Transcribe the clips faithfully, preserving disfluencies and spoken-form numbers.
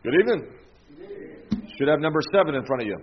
Good evening. Should have number seven in front of you.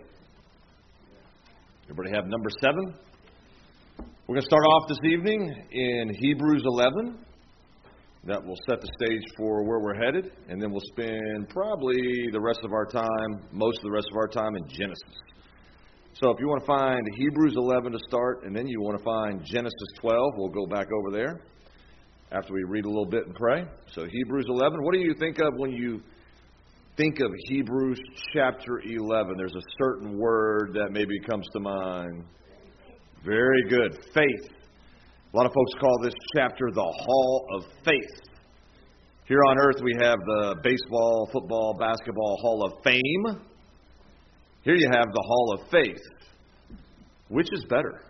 Everybody have number seven? We're going to start off this evening in Hebrews eleven. That will set the stage for where we're headed. And then we'll spend probably the rest of our time, most of the rest of our time in Genesis. So if you want to find Hebrews eleven to start, and then you want to find Genesis twelve, we'll go back over there after we read a little bit and pray. So Hebrews eleven, what do you think of when you think of Hebrews chapter eleven? There's a certain word that maybe comes to mind. Very good. Faith. A lot of folks call this chapter the Hall of Faith. Here on earth we have the baseball, football, basketball Hall of Fame. Here you have the Hall of Faith. Which is better?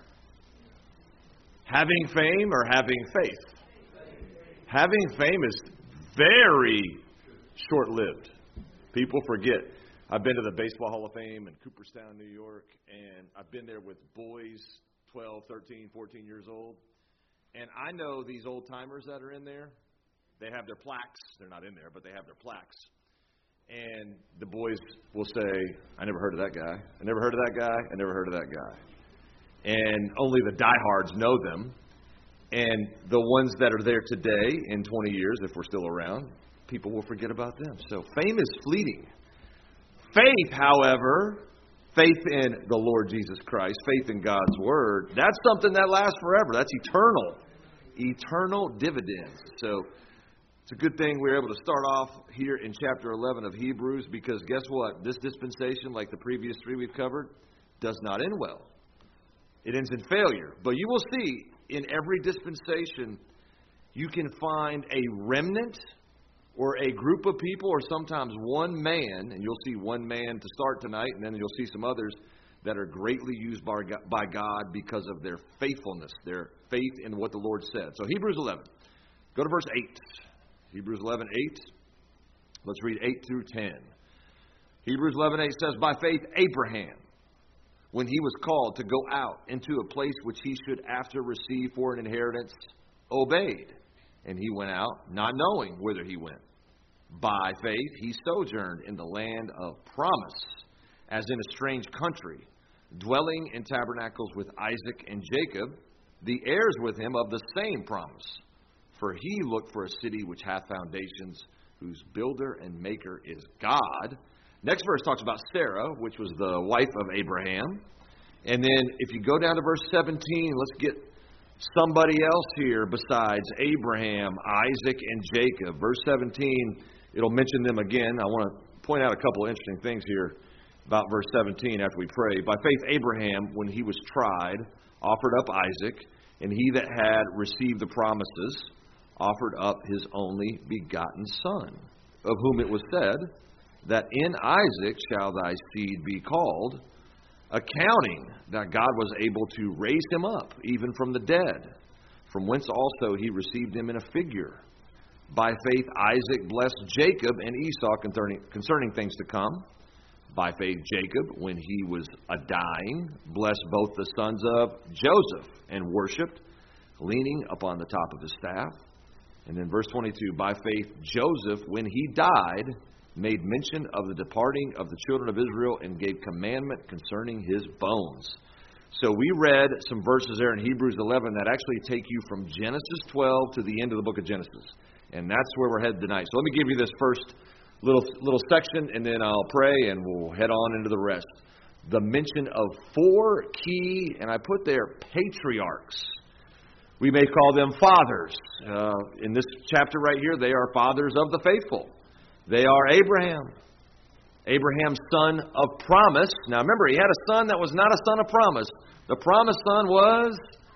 Having fame or having faith? Having fame is very short-lived. People forget. I've been to the Baseball Hall of Fame in Cooperstown, New York, and I've been there with boys twelve, thirteen, fourteen years old. And I know these old-timers that are in there, they have their plaques. They're not in there, but they have their plaques. And the boys will say, I never heard of that guy. I never heard of that guy. I never heard of that guy. And only the diehards know them. And the ones that are there today in twenty years, if we're still around, people will forget about them. So fame is fleeting. Faith, however, faith in the Lord Jesus Christ, faith in God's Word, that's something that lasts forever. That's eternal. Eternal dividends. So it's a good thing we're able to start off here in chapter eleven of Hebrews, because guess what? This dispensation, like the previous three we've covered, does not end well. It ends in failure. But you will see in every dispensation, you can find a remnant or a group of people, or sometimes one man, and you'll see one man to start tonight, and then you'll see some others that are greatly used by God because of their faithfulness, their faith in what the Lord said. So Hebrews eleven. Go to verse eight. Hebrews eleven, eight. Let's read eight through ten. Hebrews eleven, eight says, By faith Abraham, when he was called to go out into a place which he should after receive for an inheritance, obeyed. And he went out, not knowing whither he went. By faith he sojourned in the land of promise, as in a strange country, dwelling in tabernacles with Isaac and Jacob, the heirs with him of the same promise. For he looked for a city which hath foundations, whose builder and maker is God. Next verse talks about Sarah, which was the wife of Abraham. And then if you go down to verse seventeen, let's get somebody else here besides Abraham, Isaac, and Jacob. Verse seventeen, it'll mention them again. I want to point out a couple of interesting things here about verse seventeen after we pray. By faith Abraham, when he was tried, offered up Isaac, and he that had received the promises offered up his only begotten son, of whom it was said, that in Isaac shall thy seed be called, accounting that God was able to raise him up, even from the dead, from whence also he received him in a figure. By faith Isaac blessed Jacob and Esau concerning, concerning things to come. By faith Jacob, when he was a dying, blessed both the sons of Joseph, and worshipped, leaning upon the top of his staff. And then verse twenty-two, by faith Joseph, when he died, made mention of the departing of the children of Israel, and gave commandment concerning his bones. So we read some verses there in Hebrews eleven that actually take you from Genesis twelve to the end of the book of Genesis. And that's where we're headed tonight. So let me give you this first little little section, and then I'll pray, and we'll head on into the rest. The mention of four key, and I put there, patriarchs. We may call them fathers. Uh, in this chapter right here, they are fathers of the faithful. They are Abraham, Abraham's son of promise. Now remember, he had a son that was not a son of promise. The promised son was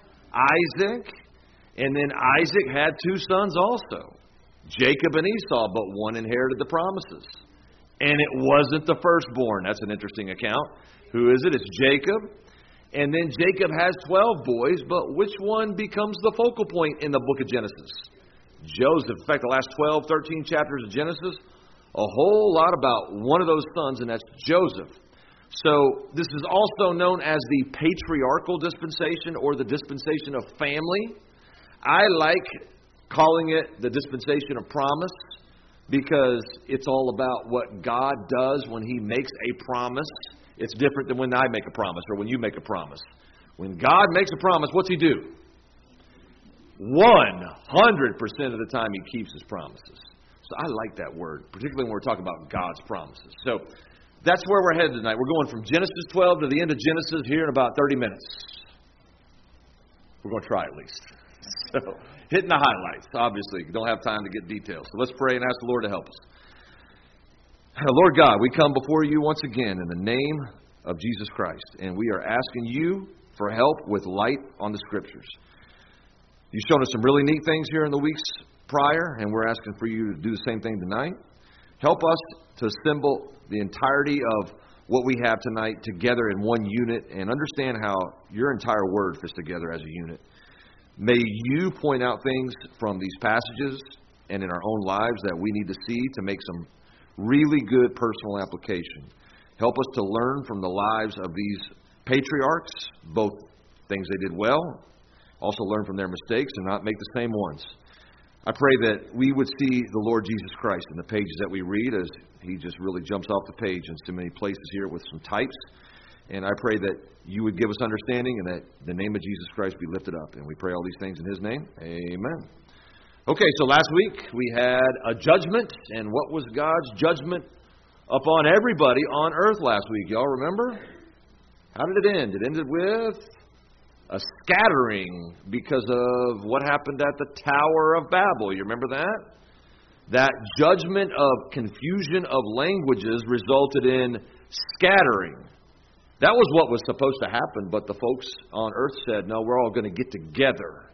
Isaac, and then Isaac had two sons also, Jacob and Esau, but one inherited the promises. And it wasn't the firstborn. That's an interesting account. Who is it? It's Jacob. And then Jacob has twelve boys, but which one becomes the focal point in the book of Genesis? Joseph. In fact, the last twelve, thirteen chapters of Genesis, a whole lot about one of those sons, and that's Joseph. So this is also known as the patriarchal dispensation, or the dispensation of family. I like calling it the dispensation of promise, because it's all about what God does when He makes a promise. It's different than when I make a promise or when you make a promise. When God makes a promise, what's He do? one hundred percent of the time He keeps His promises. So I like that word, particularly when we're talking about God's promises. So that's where we're headed tonight. We're going from Genesis twelve to the end of Genesis here in about thirty minutes. We're going to try at least. So, hitting the highlights. Obviously, you don't have time to get details. So let's pray and ask the Lord to help us. Lord God, we come before you once again in the name of Jesus Christ, and we are asking you for help with light on the Scriptures. You've shown us some really neat things here in the weeks prior, and we're asking for you to do the same thing tonight. Help us to assemble the entirety of what we have tonight together in one unit and understand how your entire word fits together as a unit. May you point out things from these passages and in our own lives that we need to see to make some really good personal application. Help us to learn from the lives of these patriarchs, both things they did well, also learn from their mistakes and not make the same ones. I pray that we would see the Lord Jesus Christ in the pages that we read, as He just really jumps off the page in so many places here with some types. And I pray that you would give us understanding and that the name of Jesus Christ be lifted up. And we pray all these things in His name. Amen. Okay, so last week we had a judgment. And what was God's judgment upon everybody on earth last week? Y'all remember? How did it end? It ended with a scattering because of what happened at the Tower of Babel. You remember that? That judgment of confusion of languages resulted in scattering. That was what was supposed to happen, but the folks on earth said, no, we're all going to get together.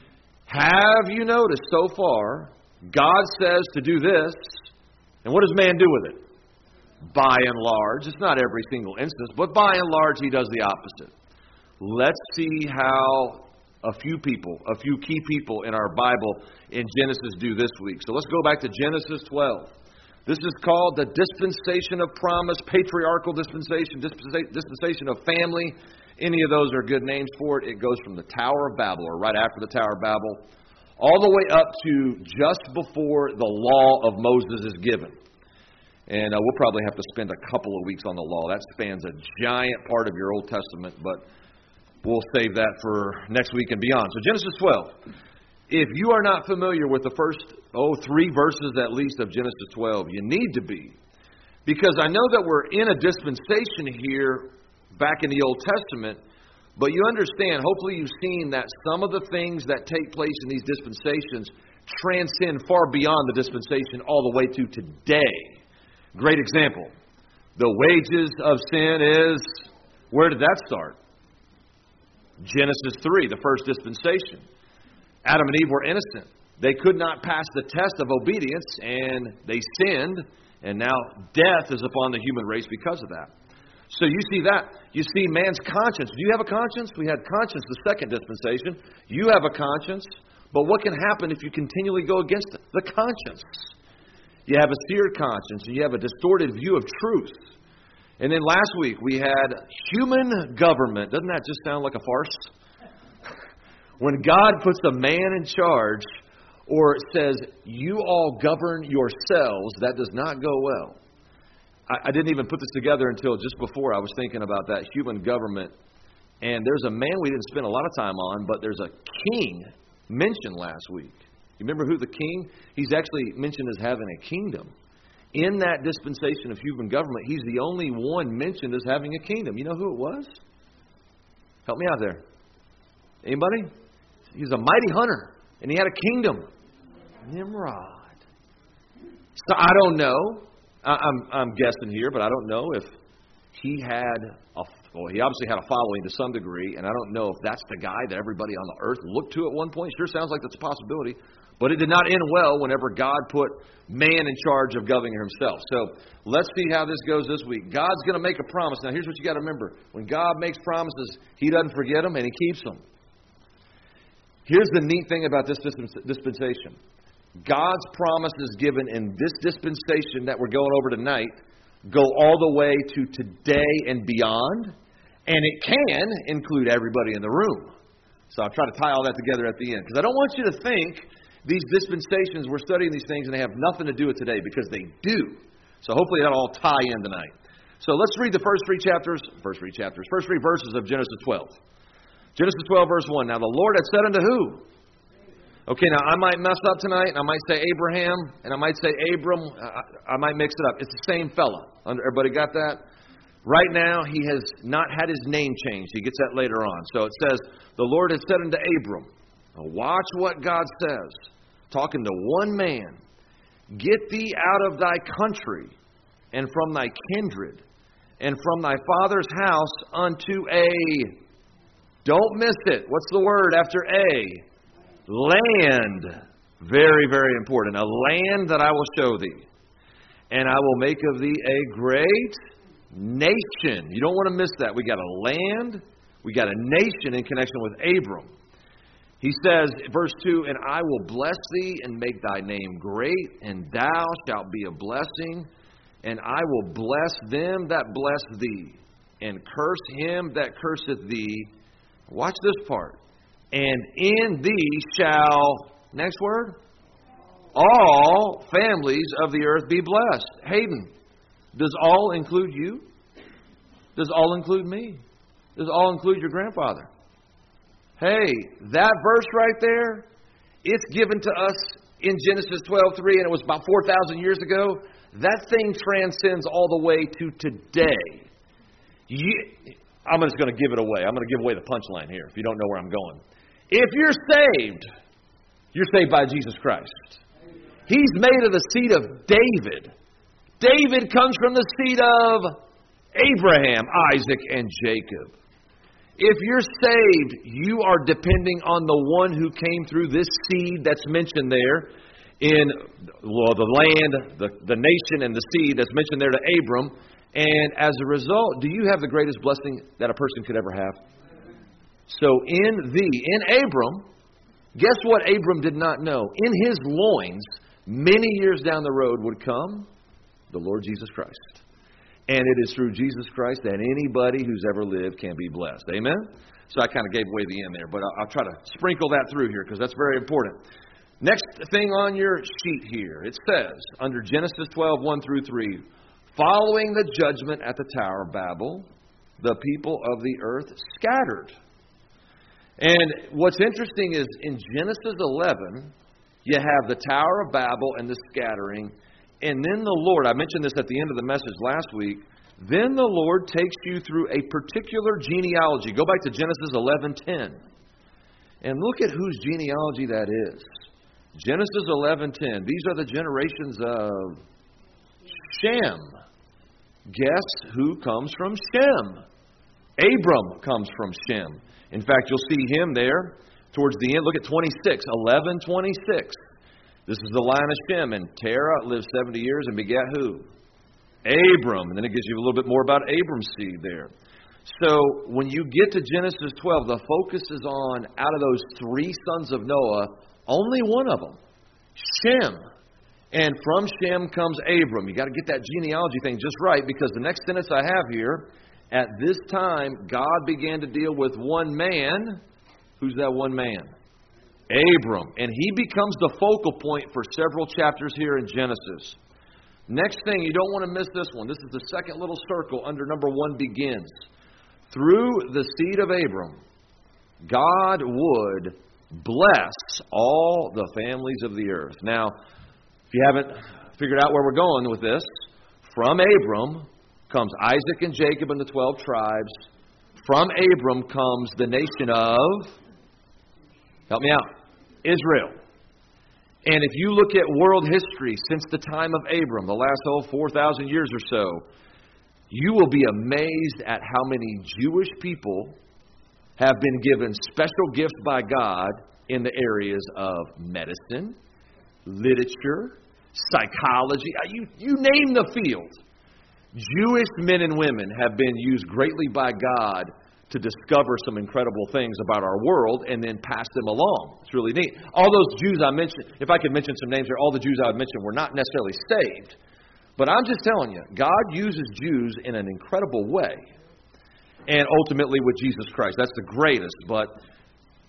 Have you noticed so far, God says to do this, and what does man do with it? By and large, it's not every single instance, but by and large, he does the opposite. Let's see how a few people, a few key people in our Bible in Genesis do this week. So let's go back to Genesis twelve. This is called the dispensation of promise, patriarchal dispensation, dispensation of family. Any of those are good names for it. It goes from the Tower of Babel, or right after the Tower of Babel, all the way up to just before the law of Moses is given. And uh, we'll probably have to spend a couple of weeks on the law. That spans a giant part of your Old Testament, but we'll save that for next week and beyond. So Genesis twelve. If you are not familiar with the first, oh, three verses at least of Genesis twelve, you need to be. Because I know that we're in a dispensation here back in the Old Testament, but you understand, hopefully you've seen that some of the things that take place in these dispensations transcend far beyond the dispensation all the way to today. Great example. The wages of sin is, where did that start? Genesis three, the first dispensation. Adam and Eve were innocent. They could not pass the test of obedience, and they sinned, and now death is upon the human race because of that. So you see that. You see man's conscience. Do you have a conscience? We had conscience the second dispensation. You have a conscience, but what can happen if you continually go against it? The conscience. You have a seared conscience, and you have a distorted view of truth. And then last week we had human government. Doesn't that just sound like a farce? When God puts a man in charge or says, you all govern yourselves, that does not go well. I, I didn't even put this together until just before I was thinking about that human government. And there's a man we didn't spend a lot of time on, but there's a king mentioned last week. You remember who the king? He's actually mentioned as having a kingdom. In that dispensation of human government, he's the only one mentioned as having a kingdom. You know who it was? Help me out there. Anybody? He's a mighty hunter, and he had a kingdom. Nimrod. So I don't know. I, I'm I'm guessing here, but I don't know if he had a well. He obviously had a following to some degree, and I don't know if that's the guy that everybody on the earth looked to at one point. Sure sounds like that's a possibility, but it did not end well whenever God put man in charge of governing himself. So let's see how this goes this week. God's going to make a promise. Now here's what you got to remember: when God makes promises, He doesn't forget them, and He keeps them. Here's the neat thing about this dispensation. God's promises given in this dispensation that we're going over tonight go all the way to today and beyond, and it can include everybody in the room. So I'll try to tie all that together at the end, because I don't want you to think these dispensations, we're studying these things, and they have nothing to do with today because they do. So hopefully that'll all tie in tonight. So let's read the first three chapters, first three chapters, first three verses of Genesis twelve. Genesis twelve, verse one. Now the Lord had said unto who? Okay, now I might mess up tonight, and I might say Abraham, and I might say Abram. I, I might mix it up. It's the same fella. Everybody got that? Right now, he has not had his name changed. He gets that later on. So it says, the Lord had said unto Abram, now watch what God says, talking to one man, get thee out of thy country, and from thy kindred, and from thy father's house unto a, don't miss it, what's the word after a? Land. Very, very important. A land that I will show thee. And I will make of thee a great nation. You don't want to miss that. We got a land. We got a nation in connection with Abram. He says, verse two, and I will bless thee and make thy name great, and thou shalt be a blessing. And I will bless them that bless thee, and curse him that curseth thee. Watch this part. And in thee shall, next word, all families of the earth be blessed. Hayden, does all include you? Does all include me? Does all include your grandfather? Hey, that verse right there, it's given to us in Genesis twelve three, and it was about four thousand years ago. That thing transcends all the way to today. You, I'm just going to give it away. I'm going to give away the punchline here if you don't know where I'm going. If you're saved, you're saved by Jesus Christ. He's made of the seed of David. David comes from the seed of Abraham, Isaac, and Jacob. If you're saved, you are depending on the one who came through this seed that's mentioned there in well, the land, the, the nation, and the seed that's mentioned there to Abram. And as a result, do you have the greatest blessing that a person could ever have? So in thee, in Abram, guess what Abram did not know? In his loins, many years down the road would come the Lord Jesus Christ. And it is through Jesus Christ that anybody who's ever lived can be blessed. Amen? So I kind of gave away the end there, but I'll, I'll try to sprinkle that through here because that's very important. Next thing on your sheet here, it says, under Genesis twelve, one through three, following the judgment at the Tower of Babel, the people of the earth scattered. And what's interesting is in Genesis eleven, you have the Tower of Babel and the scattering. And then the Lord, I mentioned this at the end of the message last week, then the Lord takes you through a particular genealogy. Go back to Genesis eleven ten. And look at whose genealogy that is. Genesis eleven ten. These are the generations of Shem. Guess who comes from Shem? Abram comes from Shem. In fact, you'll see him there towards the end. Look at twenty-six, eleven twenty-six. This is the line of Shem. And Terah lived seventy years and begat who? Abram. And then it gives you a little bit more about Abram's seed there. So when you get to Genesis twelve, the focus is on, out of those three sons of Noah, only one of them, Shem. And from Shem comes Abram. You've got to get that genealogy thing just right, because the next sentence I have here, at this time, God began to deal with one man. Who's that one man? Abram. And he becomes the focal point for several chapters here in Genesis. Next thing, you don't want to miss this one. This is the second little circle under number one begins. Through the seed of Abram, God would bless all the families of the earth. Now, if you haven't figured out where we're going with this, from Abram comes Isaac and Jacob and the twelve tribes. From Abram comes the nation of, help me out, Israel. And if you look at world history since the time of Abram, the last oh, four thousand years or so, you will be amazed at how many Jewish people have been given special gifts by God in the areas of medicine, literature, psychology. You, you name the field. Jewish men and women have been used greatly by God to discover some incredible things about our world and then pass them along. It's really neat. All those Jews I mentioned, if I could mention some names here, all the Jews I would mention were not necessarily saved. But I'm just telling you, God uses Jews in an incredible way. And ultimately with Jesus Christ. That's the greatest. But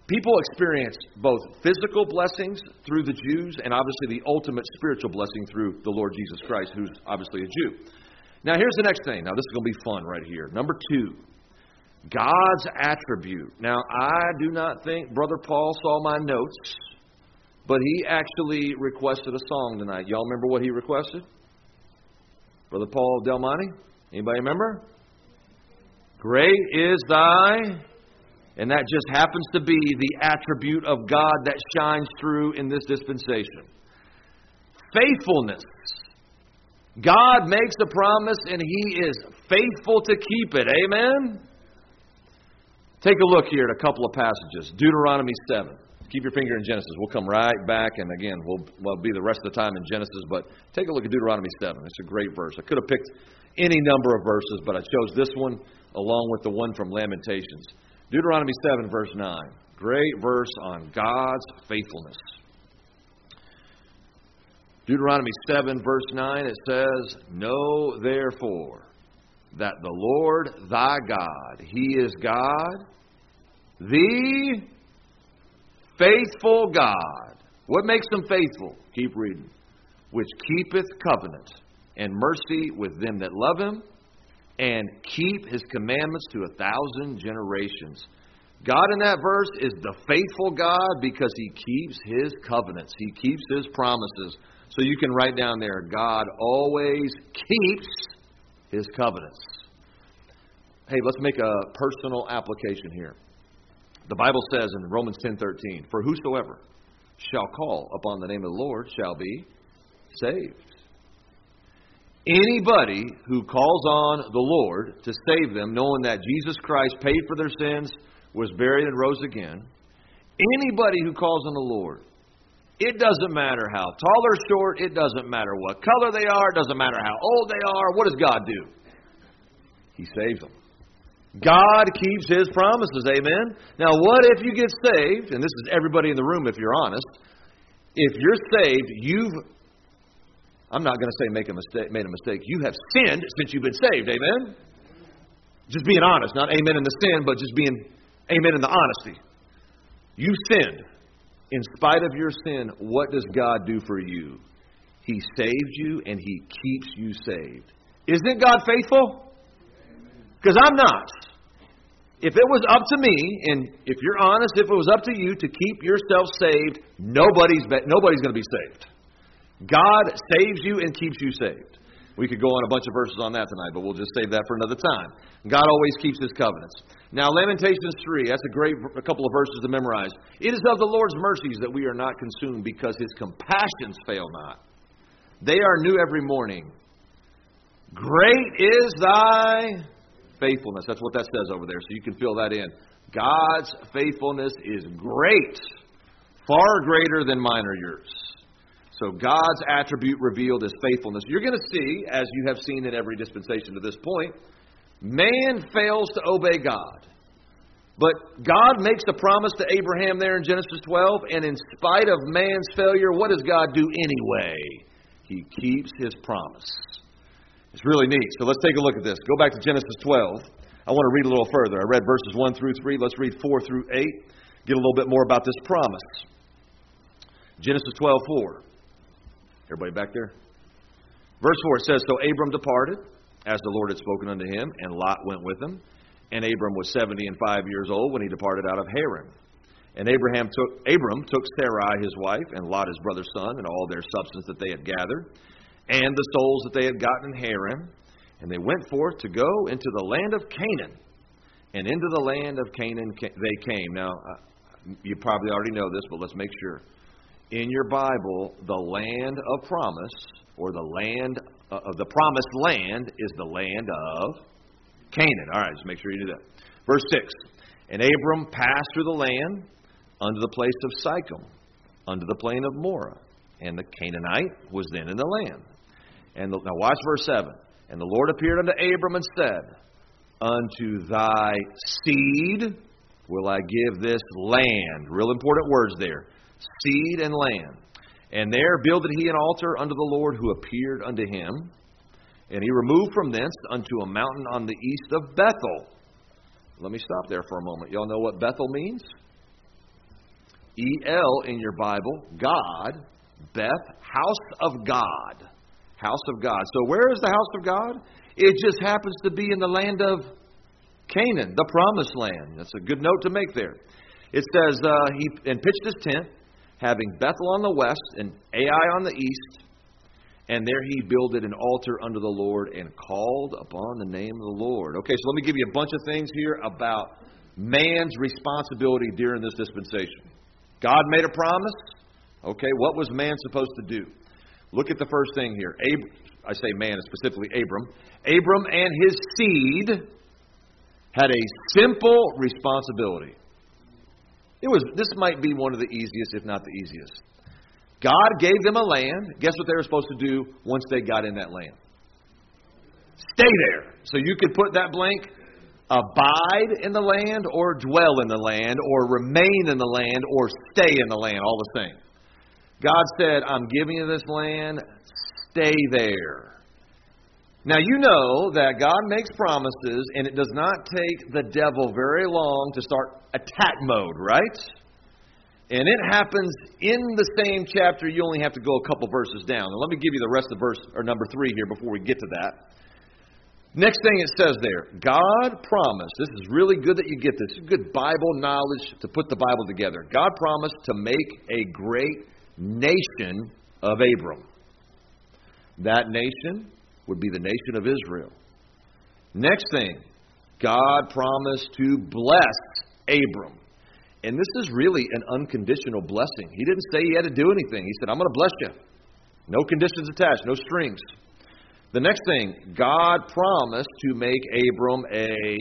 people experience both physical blessings through the Jews and obviously the ultimate spiritual blessing through the Lord Jesus Christ, who's obviously a Jew. Now, here's the next thing. Now, this is going to be fun right here. Number two, God's attribute. Now, I do not think Brother Paul saw my notes, but he actually requested a song tonight. Y'all remember what he requested? Brother Paul Del Monte? Anybody remember? Great is thy, and that just happens to be the attribute of God that shines through in this dispensation. Faithfulness. God makes a promise and He is faithful to keep it. Amen? Take a look here at a couple of passages. Deuteronomy seven. Keep your finger in Genesis. We'll come right back, and again, we'll, we'll be the rest of the time in Genesis, but take a look at Deuteronomy seven. It's a great verse. I could have picked any number of verses, but I chose this one along with the one from Lamentations. Deuteronomy seven, verse nine. Great verse on God's faithfulness. Deuteronomy seven, verse nine, it says, Know therefore that the Lord thy God, He is God, the faithful God. What makes Him faithful? Keep reading. Which keepeth covenant and mercy with them that love Him, and keep His commandments to a thousand generations. God in that verse is the faithful God because He keeps His covenants. He keeps His promises. So you can write down there, God always keeps His covenants. Hey, let's make a personal application here. The Bible says in Romans ten thirteen, For whosoever shall call upon the name of the Lord shall be saved. Anybody who calls on the Lord to save them, knowing that Jesus Christ paid for their sins, was buried and rose again, anybody who calls on the Lord, it doesn't matter how tall or short, it doesn't matter what color they are, it doesn't matter how old they are, what does God do? He saves them. God keeps His promises, amen? Now, what if you get saved, and this is everybody in the room if you're honest, if you're saved, you've, I'm not going to say make a mistake, made a mistake, you have sinned since you've been saved, amen? Just being honest, not amen in the sin, but just being amen in the honesty. You sinned. In spite of your sin, what does God do for you? He saved you and He keeps you saved. Isn't God faithful? Because I'm not. If it was up to me, and if you're honest, if it was up to you to keep yourself saved, nobody's nobody's going to be saved. God saves you and keeps you saved. We could go on a bunch of verses on that tonight, but we'll just save that for another time. God always keeps His covenants. Now, Lamentations three, that's a great a couple of verses to memorize. It is of the Lord's mercies that we are not consumed, because His compassions fail not. They are new every morning. Great is thy faithfulness. That's what that says over there, so you can fill that in. God's faithfulness is great, far greater than mine or yours. So God's attribute revealed is faithfulness. You're going to see, as you have seen in every dispensation to this point, man fails to obey God. But God makes a promise to Abraham there in Genesis twelve, and in spite of man's failure, what does God do anyway? He keeps His promise. It's really neat. So let's take a look at this. Go back to Genesis twelve. I want to read a little further. I read verses one through three. Let's read four through eight. Get a little bit more about this promise. Genesis twelve four. Everybody back there? Verse four, it says, So Abram departed, as the Lord had spoken unto him, and Lot went with him. And Abram was seventy and five years old when he departed out of Haran. And Abraham took Abram took Sarai his wife, and Lot his brother's son, and all their substance that they had gathered, and the souls that they had gotten in Haran. And they went forth to go into the land of Canaan. And into the land of Canaan they came. Now, uh, you probably already know this, but let's make sure. In your Bible, the land of promise, or the land uh, of the promised land, is the land of Canaan. All right, just make sure you do that. Verse six. And Abram passed through the land unto the place of Sychem, unto the plain of Moreh. And the Canaanite was then in the land. And the, now watch verse seven. And the Lord appeared unto Abram and said, Unto thy seed will I give this land. Real important words there. Seed and land. And there builded he an altar unto the Lord who appeared unto him. And he removed from thence unto a mountain on the east of Bethel. Let me stop there for a moment. Y'all know what Bethel means? E L in your Bible, God, Beth, house of God. House of God. So where is the house of God? It just happens to be in the land of Canaan, the promised land. That's a good note to make there. It says, uh, he and pitched his tent, having Bethel on the west and Ai on the east. And there he builded an altar unto the Lord and called upon the name of the Lord. Okay, so let me give you a bunch of things here about man's responsibility during this dispensation. God made a promise. Okay, what was man supposed to do? Look at the first thing here. Ab- I say man, specifically Abram. Abram and his seed had a simple responsibility. It was. This might be one of the easiest, if not the easiest. God gave them a land. Guess what they were supposed to do once they got in that land? Stay there. So you could put that blank, abide in the land, or dwell in the land, or remain in the land, or stay in the land, all the same. God said, I'm giving you this land, stay there. Now you know that God makes promises, and it does not take the devil very long to start attack mode, right? And it happens in the same chapter. You only have to go a couple verses down. And let me give you the rest of verse or number three here before we get to that. Next thing it says there, God promised. This is really good that you get this. It's good Bible knowledge to put the Bible together. God promised to make a great nation of Abram. That nation would be the nation of Israel. Next thing, God promised to bless Abram. And this is really an unconditional blessing. He didn't say he had to do anything. He said, I'm going to bless you. No conditions attached, no strings. The next thing, God promised to make Abram a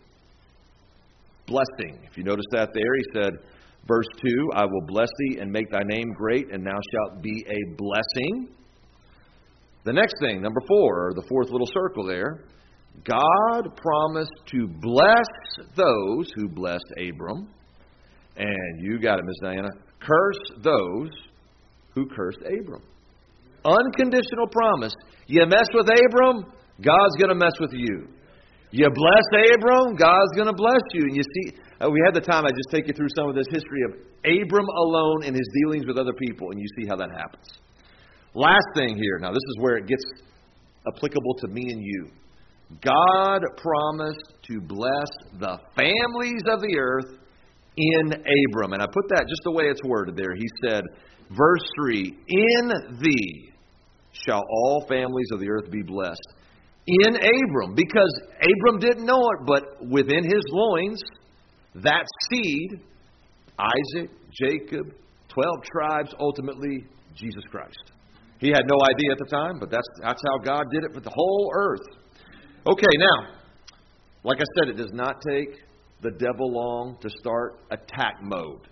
blessing. If you notice that there, he said, verse two, I will bless thee and make thy name great, and thou shalt be a blessing. The next thing, number four, or the fourth little circle there, God promised to bless those who blessed Abram. And you got it, Miss Diana. Curse those who cursed Abram. Unconditional promise. You mess with Abram, God's going to mess with you. You bless Abram, God's going to bless you. And you see, uh, we had the time, I just take you through some of this history of Abram alone and his dealings with other people, and you see how that happens. Last thing here. Now, this is where it gets applicable to me and you. God promised to bless the families of the earth in Abram. And I put that just the way it's worded there. He said, verse three, in thee shall all families of the earth be blessed. In Abram. Because Abram didn't know it, but within his loins, that seed, Isaac, Jacob, twelve tribes, ultimately Jesus Christ. He had no idea at the time, but that's that's how God did it for the whole earth. Okay, now, like I said, it does not take the devil long to start attack mode.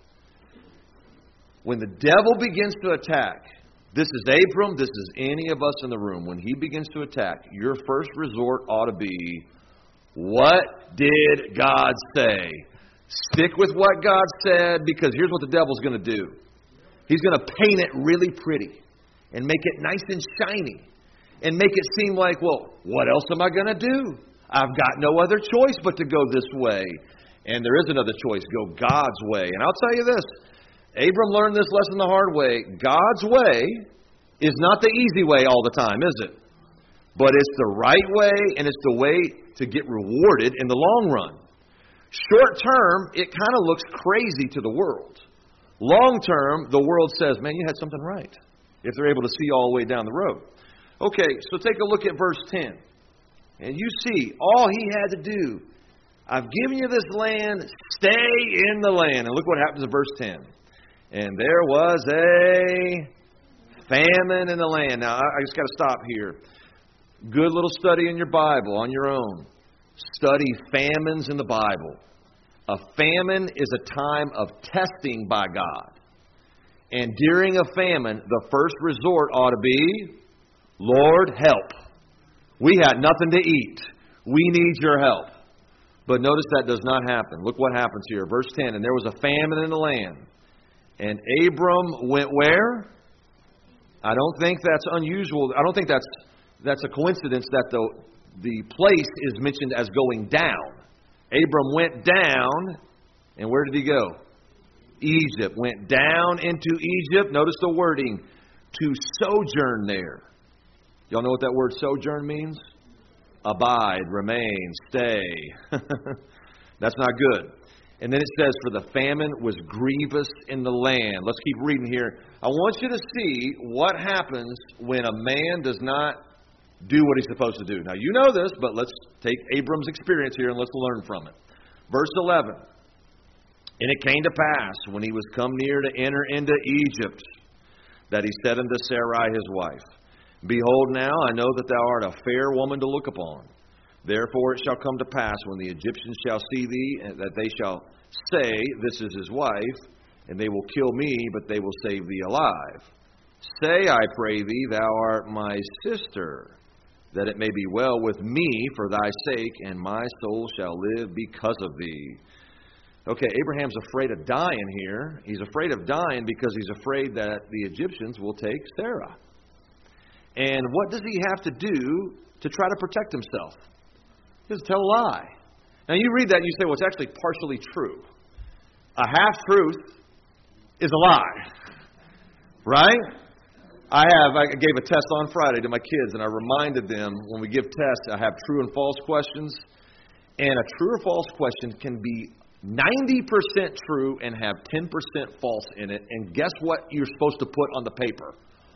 When the devil begins to attack, this is Abram, this is any of us in the room. When he begins to attack, your first resort ought to be, what did God say? Stick with what God said, because here's what the devil's going to do. He's going to paint it really pretty and make it nice and shiny and make it seem like, well, what else am I going to do? I've got no other choice but to go this way. And there is another choice. Go God's way. And I'll tell you this. Abram learned this lesson the hard way. God's way is not the easy way all the time, is it? But it's the right way, and it's the way to get rewarded in the long run. Short term, it kind of looks crazy to the world. Long term, the world says, man, you had something right. If they're able to see all the way down the road. Okay, so take a look at verse ten. And you see, all he had to do, I've given you this land, stay in the land. And look what happens in verse ten. And there was a famine in the land. Now, I just got to stop here. Good little study in your Bible on your own. Study famines in the Bible. A famine is a time of testing by God. And during a famine, the first resort ought to be, Lord, help. We had nothing to eat. We need your help. But notice that does not happen. Look what happens here. Verse ten, and there was a famine in the land. And Abram went where? I don't think that's unusual. I don't think that's that's a coincidence that the, the place is mentioned as going down. Abram went down, and where did he go? Egypt. Went down into Egypt. Notice the wording. To sojourn there. Y'all know what that word sojourn means? Abide, remain, stay. That's not good. And then it says, for the famine was grievous in the land. Let's keep reading here. I want you to see what happens when a man does not do what he's supposed to do. Now, you know this, but let's take Abram's experience here and let's learn from it. Verse eleven. And it came to pass, when he was come near to enter into Egypt, that he said unto Sarai his wife, Behold now, I know that thou art a fair woman to look upon. Therefore it shall come to pass, when the Egyptians shall see thee, that they shall say, This is his wife, and they will kill me, but they will save thee alive. Say, I pray thee, thou art my sister, that it may be well with me for thy sake, and my soul shall live because of thee. Okay, Abraham's afraid of dying here. He's afraid of dying because he's afraid that the Egyptians will take Sarah. And what does he have to do to try to protect himself? He has to tell a lie. Now you read that and you say, well, it's actually partially true. A half-truth is a lie. Right? I have. I gave a test on Friday to my kids, and I reminded them when we give tests, I have true and false questions. And a true or false question can be ninety percent true and have ten percent false in it. And guess what you're supposed to put on the paper?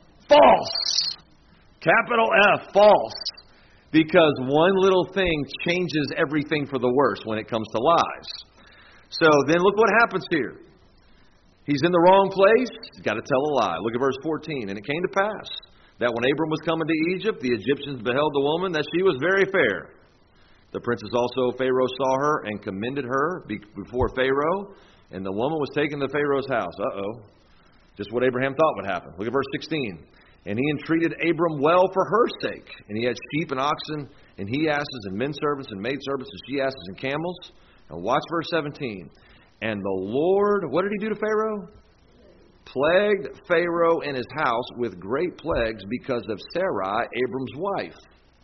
False! Capital F, false. Because one little thing changes everything for the worse when it comes to lies. So then look what happens here. He's in the wrong place. He's got to tell a lie. Look at verse fourteen. And it came to pass that when Abram was coming to Egypt, the Egyptians beheld the woman, that she was very fair. The princess also Pharaoh saw her and commended her before Pharaoh. And the woman was taken to Pharaoh's house. Uh-oh. Just what Abraham thought would happen. Look at verse sixteen. And he entreated Abram well for her sake. And he had sheep and oxen, and he asses, and men servants, and maid servants, and she asses, and camels. And watch verse seventeen. And the Lord, what did he do to Pharaoh? Plagued Pharaoh and his house with great plagues because of Sarai, Abram's wife.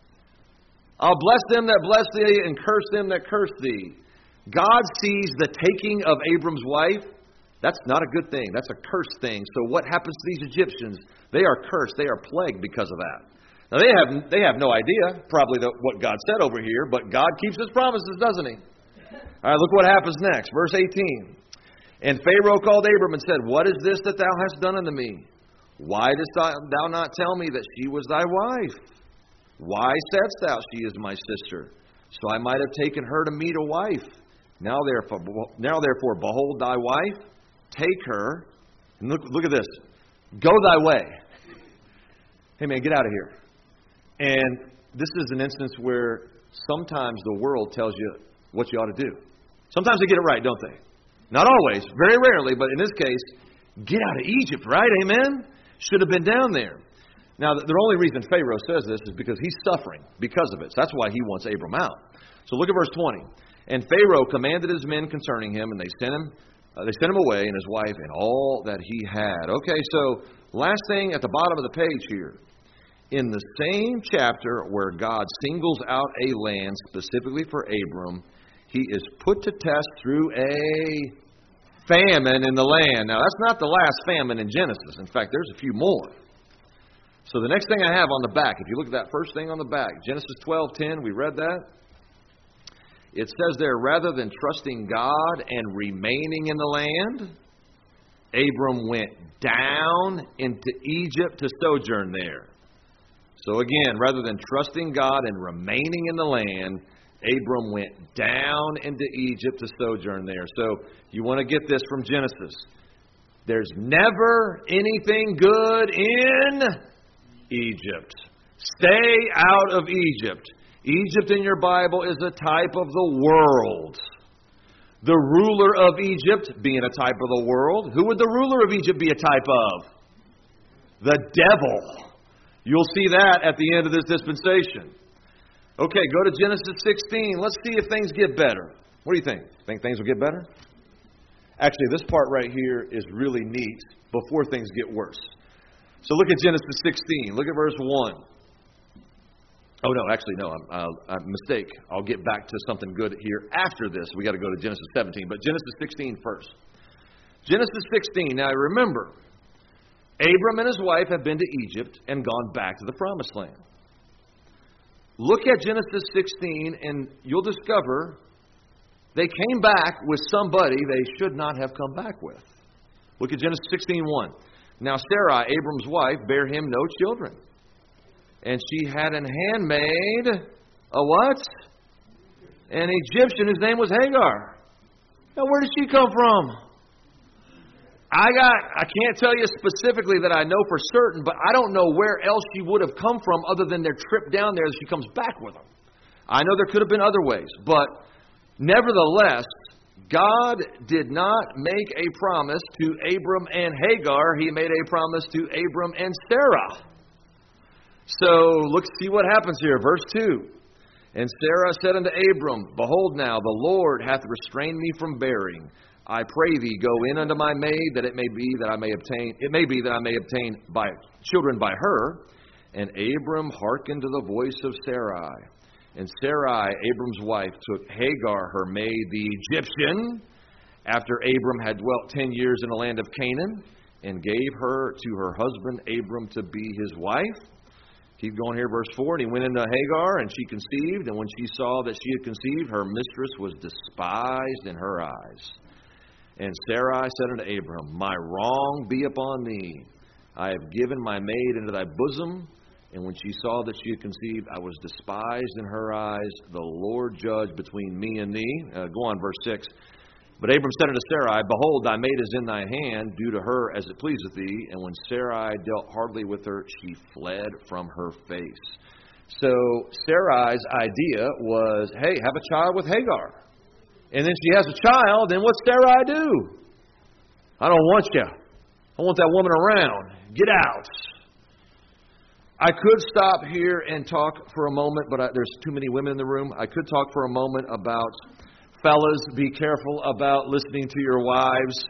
I'll bless them that bless thee, and curse them that curse thee. God sees the taking of Abram's wife. That's not a good thing. That's a cursed thing. So what happens to these Egyptians? They are cursed. They are plagued because of that. Now, they have they have no idea, probably, the, what God said over here, but God keeps His promises, doesn't He? All right, look what happens next. Verse eighteen. And Pharaoh called Abram and said, What is this that thou hast done unto me? Why didst thou not tell me that she was thy wife? Why saidst thou, She is my sister? So I might have taken her to me to wife. Now therefore, now therefore, behold thy wife. Take her, and look, look at this. Go thy way. Hey, man, get out of here. And this is an instance where sometimes the world tells you what you ought to do. Sometimes they get it right, don't they? Not always, very rarely, but in this case, get out of Egypt, right? Amen? Should have been down there. Now, the only reason Pharaoh says this is because he's suffering because of it. So that's why he wants Abram out. So look at verse twenty. And Pharaoh commanded his men concerning him, and they sent him Uh, they sent him away, and his wife, and all that he had. Okay, so last thing at the bottom of the page here. In the same chapter where God singles out a land specifically for Abram, he is put to test through a famine in the land. Now, that's not the last famine in Genesis. In fact, there's a few more. So the next thing I have on the back, if you look at that first thing on the back, Genesis twelve ten, we read that. It says there, rather than trusting God and remaining in the land, Abram went down into Egypt to sojourn there. So again, rather than trusting God and remaining in the land, Abram went down into Egypt to sojourn there. So you want to get this from Genesis. There's never anything good in Egypt. Stay out of Egypt. Egypt in your Bible is a type of the world. The ruler of Egypt being a type of the world. Who would the ruler of Egypt be a type of? The devil. You'll see that at the end of this dispensation. Okay, go to Genesis sixteen. Let's see if things get better. What do you think? Think things will get better? Actually, this part right here is really neat before things get worse. So look at Genesis sixteen. Look at verse one. Oh, no, actually, no, I'm, uh, I'm mistake. I'll get back to something good here after this. We got to go to Genesis seventeen, but Genesis sixteen first. Genesis sixteen. Now remember, Abram and his wife have been to Egypt and gone back to the Promised Land. Look at Genesis sixteen and you'll discover they came back with somebody they should not have come back with. Look at Genesis sixteen one. Now Sarai, Abram's wife, bare him no children. And she had an handmaid, a what? An Egyptian whose name was Hagar. Now where did she come from? I got, I can't tell you specifically that I know for certain, but I don't know where else she would have come from other than their trip down there that she comes back with them. I know there could have been other ways, but nevertheless, God did not make a promise to Abram and Hagar. He made a promise to Abram and Sarah. So let's see what happens here. Verse two. And Sarah said unto Abram, Behold now, the Lord hath restrained me from bearing. I pray thee, go in unto my maid, that it may be that I may obtain it may be that I may obtain by children by her. And Abram hearkened to the voice of Sarai. And Sarai, Abram's wife, took Hagar, her maid, the Egyptian, after Abram had dwelt ten years in the land of Canaan, and gave her to her husband Abram to be his wife. Keep going here, verse four. And he went into Hagar, and she conceived. And when she saw that she had conceived, her mistress was despised in her eyes. And Sarai said unto Abram, My wrong be upon thee. I have given my maid into thy bosom. And when she saw that she had conceived, I was despised in her eyes. The Lord judge between me and thee. Uh, go on, verse six. But Abram said unto Sarai, Behold, thy maid is in thy hand. Do to her as it pleaseth thee. And when Sarai dealt hardly with her, she fled from her face. So Sarai's idea was, hey, have a child with Hagar. And then she has a child, then what's Sarai do? I don't want you. I want that woman around. Get out. I could stop here and talk for a moment, but I, there's too many women in the room. I could talk for a moment about, fellas, be careful about listening to your wives.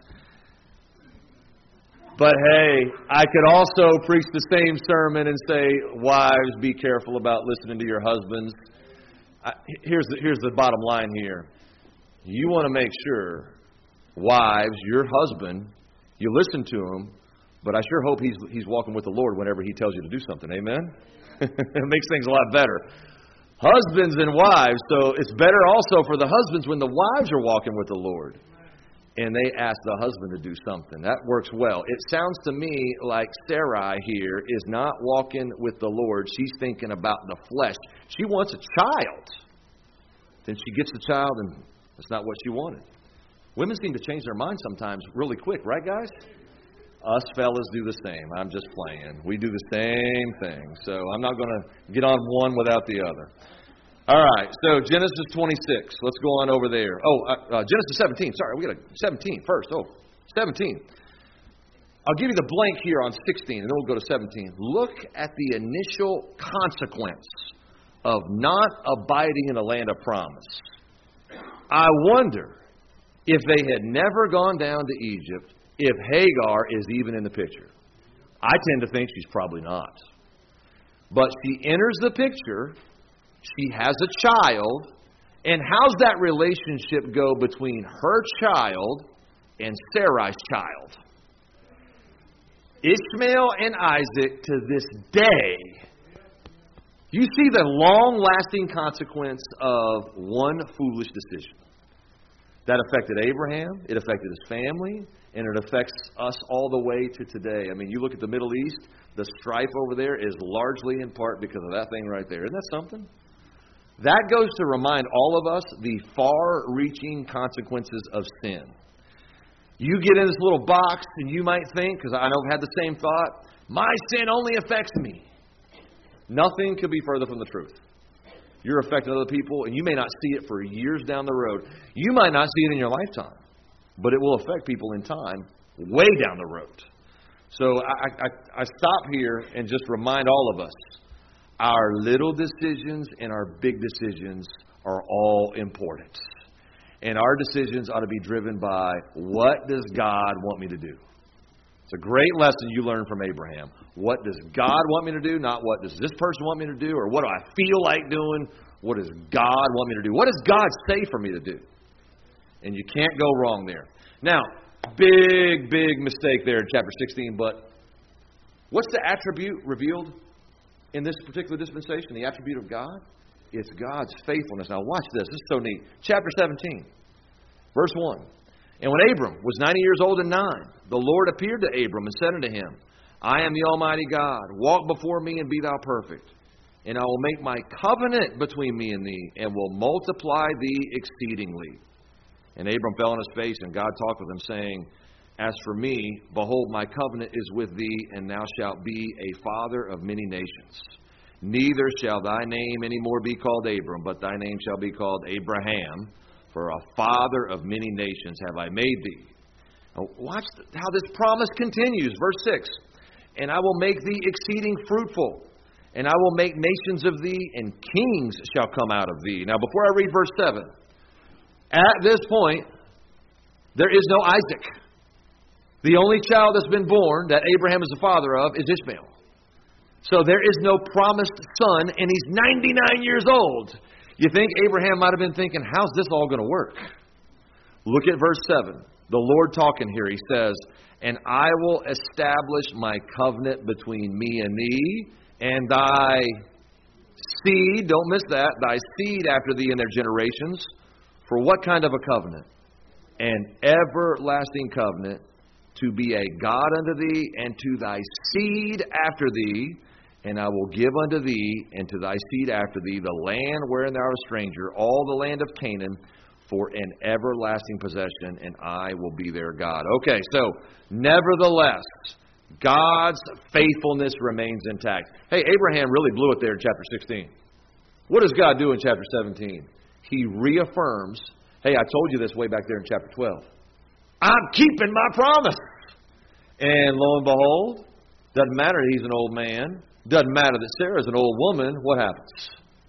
But hey, I could also preach the same sermon and say, wives, be careful about listening to your husbands. I, here's the, here's the bottom line here. You want to make sure, wives, your husband, you listen to him, but I sure hope he's he's walking with the Lord whenever he tells you to do something. Amen? It makes things a lot better. Husbands and wives, so it's better also for the husbands when the wives are walking with the Lord and they ask the husband to do something. That works well. It sounds to me like Sarai here is not walking with the Lord. She's thinking about the flesh. She wants a child. Then she gets the child and that's not what she wanted. Women seem to change their minds sometimes really quick, right, guys? Us fellas do the same. I'm just playing. We do the same thing. So I'm not going to get on one without the other. All right. So Genesis twenty-six. Let's go on over there. Oh, uh, uh, Genesis seventeen. Sorry, we got a seventeen first. Oh, seventeen. I'll give you the blank here on sixteen, and then we'll go to seventeen. Look at the initial consequence of not abiding in the land of promise. I wonder if they had never gone down to Egypt, if Hagar is even in the picture. I tend to think she's probably not. But she enters the picture, she has a child, and how's that relationship go between her child and Sarai's child? Ishmael and Isaac to this day. You see the long-lasting consequence of one foolish decision. That affected Abraham, it affected his family, and it affects us all the way to today. I mean, you look at the Middle East, the strife over there is largely in part because of that thing right there. Isn't that something? That goes to remind all of us the far-reaching consequences of sin. You get in this little box and you might think, because I know I've had the same thought, my sin only affects me. Nothing could be further from the truth. You're affecting other people, and you may not see it for years down the road. You might not see it in your lifetime, but it will affect people in time way down the road. So I, I, I stop here and just remind all of us, our little decisions and our big decisions are all important. And our decisions ought to be driven by, what does God want me to do? It's a great lesson you learn from Abraham. What does God want me to do? Not what does this person want me to do, or what do I feel like doing? What does God want me to do? What does God say for me to do? And you can't go wrong there. Now, Big, big mistake there in chapter sixteen. But what's the attribute revealed in this particular dispensation? The attribute of God? It's God's faithfulness. Now watch this. This is so neat. Chapter seventeen, verse one. And when Abram was ninety years old and nine, the Lord appeared to Abram and said unto him, I am the Almighty God. Walk before me and be thou perfect. And I will make my covenant between me and thee, and will multiply thee exceedingly. And Abram fell on his face, and God talked with him, saying, As for me, behold, my covenant is with thee, and thou shalt be a father of many nations. Neither shall thy name any more be called Abram, but thy name shall be called Abraham, for a father of many nations have I made thee. Now watch how this promise continues. Verse six. And I will make thee exceeding fruitful, and I will make nations of thee, and kings shall come out of thee. Now before I read verse seven, at this point, there is no Isaac. The only child that's been born that Abraham is the father of is Ishmael. So there is no promised son, and he's ninety-nine years old. You think Abraham might have been thinking, how's this all going to work? Look at verse seven. The Lord talking here. He says, And I will establish my covenant between me and thee, and thy seed, don't miss that, thy seed after thee in their generations. For what kind of a covenant? An everlasting covenant, to be a God unto thee, and to thy seed after thee. And I will give unto thee, and to thy seed after thee, the land wherein thou art a stranger, all the land of Canaan, for an everlasting possession, and I will be their God. Okay, so, nevertheless, God's faithfulness remains intact. Hey, Abraham really blew it there in chapter sixteen. What does God do in chapter seventeen? He reaffirms, hey, I told you this way back there in chapter twelve. I'm keeping my promise. And lo and behold, doesn't matter that he's an old man, doesn't matter that Sarah's an old woman, what happens?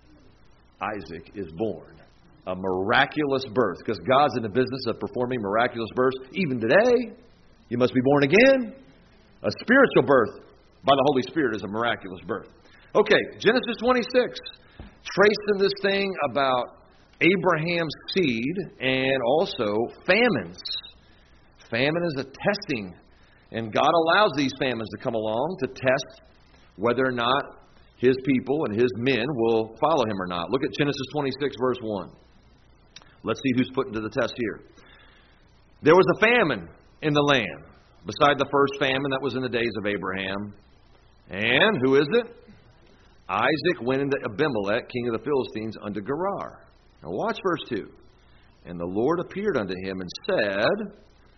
Isaac is born. A miraculous birth, because God's in the business of performing miraculous births. Even today, you must be born again. A spiritual birth by the Holy Spirit is a miraculous birth. Okay, Genesis twenty-six, tracing this thing about Abraham's seed and also famines. Famine is a testing, and God allows these famines to come along to test whether or not His people and His men will follow Him or not. Look at Genesis twenty-six, verse one. Let's see who's put into the test here. There was a famine in the land, beside the first famine that was in the days of Abraham. And who is it? Isaac went into Abimelech, king of the Philistines, unto Gerar. Now watch verse two. And the Lord appeared unto him and said,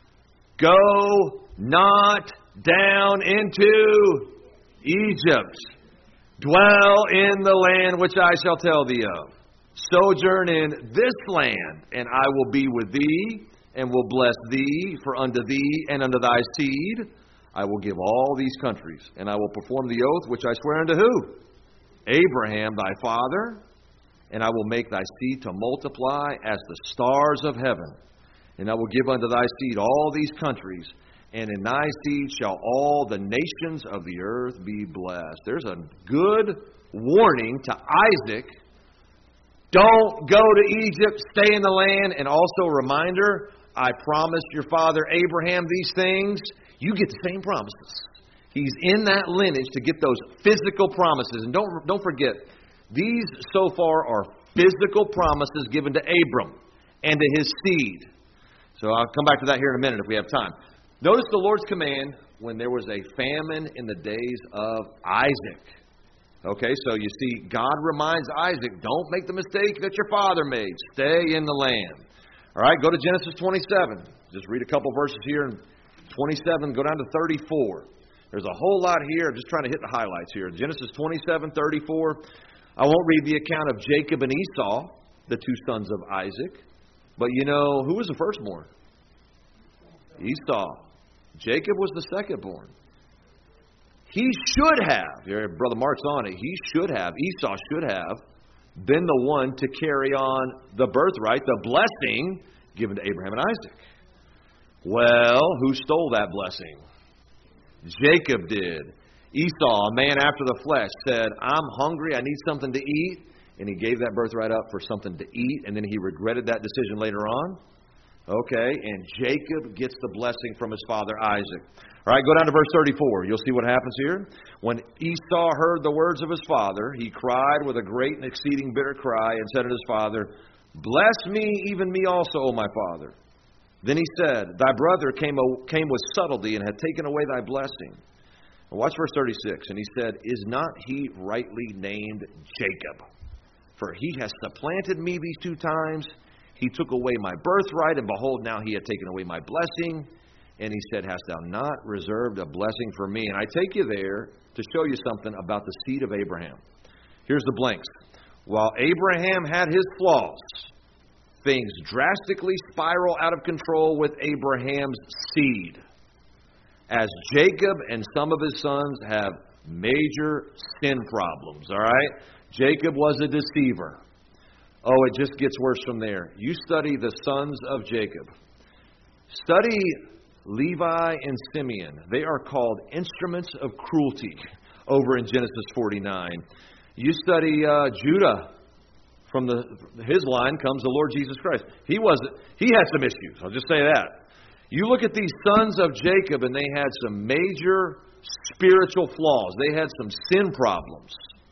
Go not down into Egypt. Dwell in the land which I shall tell thee of. Sojourn in this land, and I will be with thee, and will bless thee, for unto thee and unto thy seed I will give all these countries, and I will perform the oath which I swear unto who? Abraham thy father, and I will make thy seed to multiply as the stars of heaven, and I will give unto thy seed all these countries, and in thy seed shall all the nations of the earth be blessed. There's a good warning to Isaac. Don't go to Egypt, stay in the land, and also a reminder, I promised your father Abraham these things. You get the same promises. He's in that lineage to get those physical promises. And don't, don't forget, these so far are physical promises given to Abram and to his seed. So I'll come back to that here in a minute if we have time. Notice the Lord's command when there was a famine in the days of Isaac. Okay, so you see, God reminds Isaac, don't make the mistake that your father made. Stay in the land. All right, go to Genesis twenty-seven. Just read a couple verses here in twenty-seven, go down to thirty-four. There's a whole lot here. I'm just trying to hit the highlights here. Genesis twenty-seven, thirty-four. I won't read the account of Jacob and Esau, the two sons of Isaac. But you know, who was the firstborn? Esau. Jacob was the secondborn. He should have, here, Brother Mark's on it, he should have, Esau should have been the one to carry on the birthright, the blessing given to Abraham and Isaac. Well, who stole that blessing? Jacob did. Esau, a man after the flesh, said, I'm hungry, I need something to eat. And he gave that birthright up for something to eat, and then he regretted that decision later on. Okay, and Jacob gets the blessing from his father Isaac. All right, go down to verse thirty-four. You'll see what happens here. When Esau heard the words of his father, he cried with a great and exceeding bitter cry and said unto his father, Bless me, even me also, O my father. Then he said, Thy brother came, came with subtlety and had taken away thy blessing. Now watch verse thirty-six. And he said, Is not he rightly named Jacob? For he has supplanted me these two times. He took away my birthright, and behold, now he had taken away my blessing. And he said, Hast thou not reserved a blessing for me? And I take you there to show you something about the seed of Abraham. Here's the blanks. While Abraham had his flaws, things drastically spiral out of control with Abraham's seed, as Jacob and some of his sons have major sin problems, all right? Jacob was a deceiver. Oh, it just gets worse from there. You study the sons of Jacob. Study Levi and Simeon. They are called instruments of cruelty over in Genesis forty-nine. You study uh, Judah. From the his line comes the Lord Jesus Christ. He was he had some issues. I'll just say that. You look at these sons of Jacob, and they had some major spiritual flaws. They had some sin problems.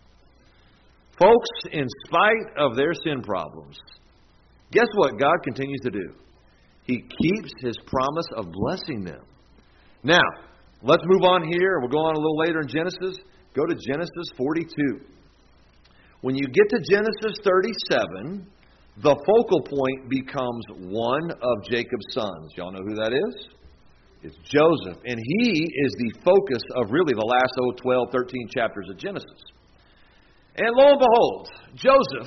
Folks, in spite of their sin problems, guess what God continues to do? He keeps His promise of blessing them. Now, let's move on here. We'll go on a little later in Genesis. Go to Genesis forty-two. When you get to Genesis thirty-seven, the focal point becomes one of Jacob's sons. Y'all know who that is? It's Joseph. And he is the focus of really the last oh, twelve, thirteen chapters of Genesis. And lo and behold, Joseph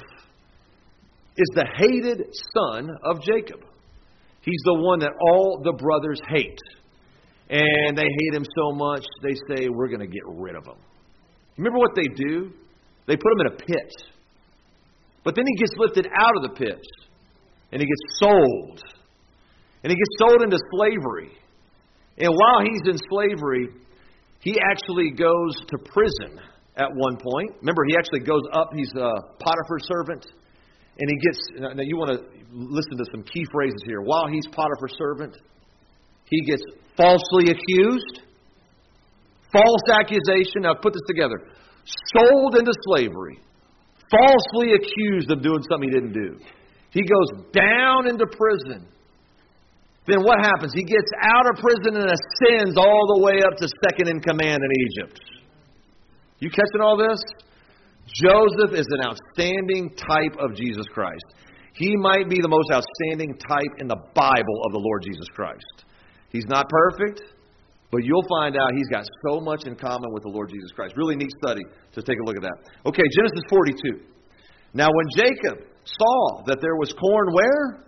is the hated son of Jacob. He's the one that all the brothers hate. And they hate him so much, they say, we're going to get rid of him. Remember what they do? They put him in a pit. But then he gets lifted out of the pit. And he gets sold. And he gets sold into slavery. And while he's in slavery, he actually goes to prison at one point. Remember, he actually goes up. He's a Potiphar's servant. And he gets, now you want to listen to some key phrases here. While he's Potiphar's servant, he gets falsely accused. False accusation. Now put this together. Sold into slavery. Falsely accused of doing something he didn't do. He goes down into prison. Then what happens? He gets out of prison and ascends all the way up to second in command in Egypt. You catching all this? Joseph is an outstanding type of Jesus Christ. He might be the most outstanding type in the Bible of the Lord Jesus Christ. He's not perfect, but you'll find out he's got so much in common with the Lord Jesus Christ. Really neat study. Just take a look at that. Okay, Genesis forty-two. Now when Jacob saw that there was corn where?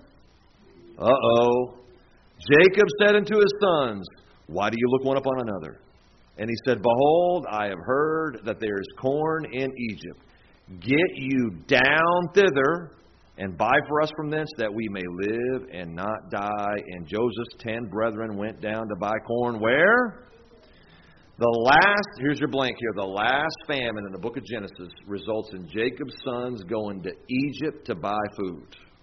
Uh-oh. Jacob said unto his sons, Why do you look one upon another? And he said, Behold, I have heard that there is corn in Egypt. Get you down thither, and buy for us from thence, that we may live and not die. And Joseph's ten brethren went down to buy corn where? The last, here's your blank here, the last famine in the book of Genesis results in Jacob's sons going to Egypt to buy food.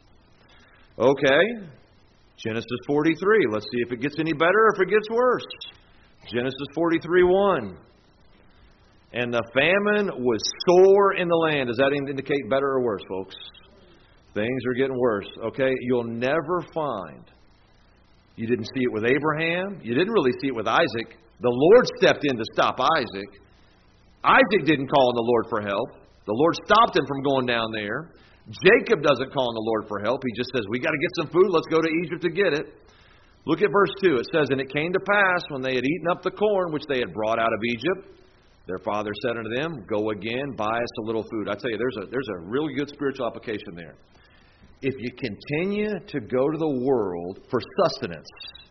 Okay, Genesis forty-three. Let's see if it gets any better or if it gets worse. Genesis forty-three one. And the famine was sore in the land. Does that indicate better or worse, folks? Things are getting worse. Okay, you'll never find. You didn't see it with Abraham. You didn't really see it with Isaac. The Lord stepped in to stop Isaac. Isaac didn't call on the Lord for help. The Lord stopped him from going down there. Jacob doesn't call on the Lord for help. He just says, we got to get some food. Let's go to Egypt to get it. Look at verse two. It says, And it came to pass, when they had eaten up the corn which they had brought out of Egypt, their father said unto them, Go again, buy us a little food. I tell you, there's a, there's a really good spiritual application there. If you continue to go to the world for sustenance,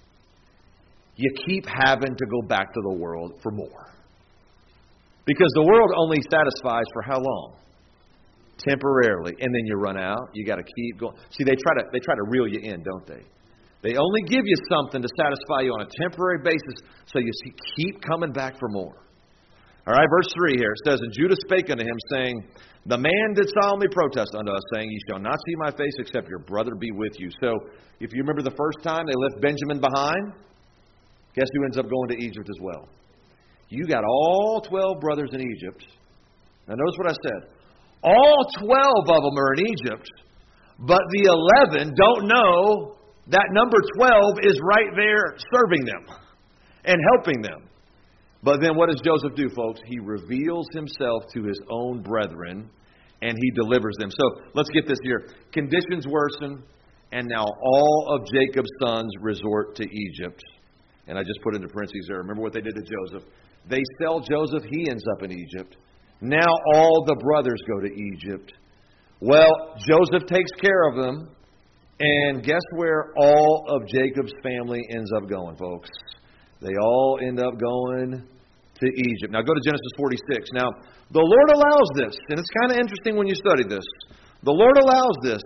you keep having to go back to the world for more. Because the world only satisfies for how long? Temporarily. And then you run out. You got to keep going. See, they try to they try to reel you in, don't they? They only give you something to satisfy you on a temporary basis, so you keep coming back for more. All right, verse three here. It says, And Judah spake unto him, saying, The man did solemnly protest unto us, saying, Ye shall not see my face, except your brother be with you. So, if you remember the first time they left Benjamin behind, guess who ends up going to Egypt as well? You got all twelve brothers in Egypt. Now, notice what I said. All twelve of them are in Egypt, but the eleven don't know that number twelve is right there serving them and helping them. But then what does Joseph do, folks? He reveals himself to his own brethren, and he delivers them. So let's get this here. Conditions worsen, and now all of Jacob's sons resort to Egypt. And I just put into parentheses there. Remember what they did to Joseph. They sell Joseph. He ends up in Egypt. Now all the brothers go to Egypt. Well, Joseph takes care of them. And guess where all of Jacob's family ends up going, folks? They all end up going to Egypt. Now go to Genesis forty-six. Now, the Lord allows this, and it's kind of interesting when you study this. The Lord allows this,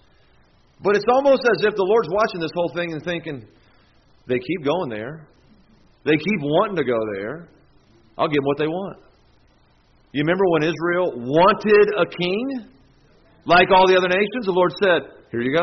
but it's almost as if the Lord's watching this whole thing and thinking, they keep going there. They keep wanting to go there. I'll give them what they want. You remember when Israel wanted a king? Like all the other nations, the Lord said, here you go.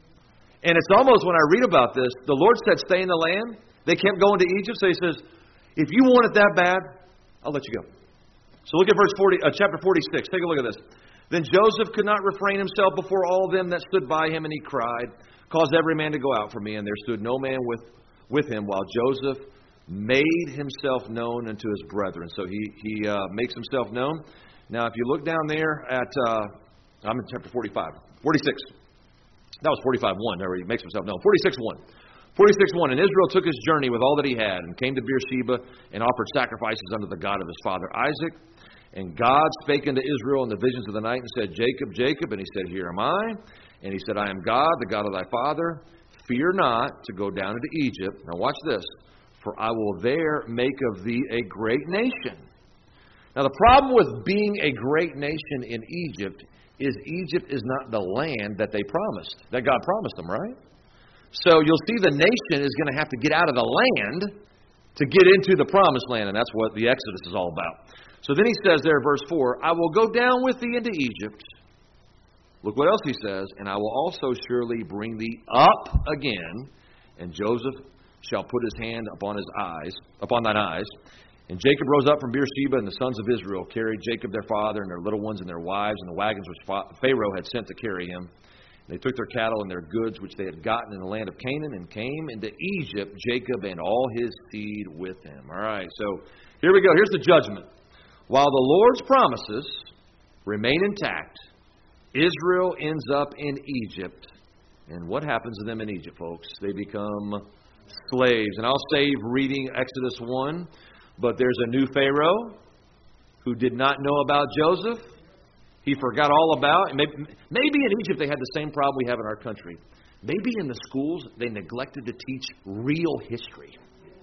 And it's almost when I read about this, the Lord said, stay in the land. They kept going to Egypt, so He says, if you want it that bad, I'll let you go. So look at verse forty, uh, chapter forty-six. Take a look at this. Then Joseph could not refrain himself before all them that stood by him, and he cried, cause every man to go out from me. And there stood no man with, with him, while Joseph made himself known unto his brethren. So he, he uh, makes himself known. Now, if you look down there at, uh, I'm in chapter forty-five, forty-six. That was forty-five one, there he makes himself known. forty-six one. forty-six one. And Israel took his journey with all that he had, and came to Beersheba, and offered sacrifices unto the God of his father Isaac. And God spake unto Israel in the visions of the night, and said, Jacob, Jacob. And he said, Here am I. And he said, I am God, the God of thy father. Fear not to go down into Egypt. Now watch this. For I will there make of thee a great nation. Now the problem with being a great nation in Egypt is Egypt is not the land that they promised, that God promised them, right? So you'll see the nation is going to have to get out of the land to get into the promised land, and that's what the Exodus is all about. So then he says there, verse four, I will go down with thee into Egypt. Look what else he says, and I will also surely bring thee up again, and Joseph shall put his hand upon his eyes, upon thine eyes. And Jacob rose up from Beersheba, and the sons of Israel carried Jacob their father and their little ones and their wives and the wagons which Pharaoh had sent to carry him. And they took their cattle and their goods which they had gotten in the land of Canaan, and came into Egypt, Jacob and all his seed with him. All right, so here we go. Here's the judgment. While the Lord's promises remain intact, Israel ends up in Egypt. And what happens to them in Egypt, folks? They become slaves. And I'll save reading Exodus one. But there's a new Pharaoh who did not know about Joseph. He forgot all about. Maybe, maybe in Egypt they had the same problem we have in our country. Maybe in the schools they neglected to teach real history.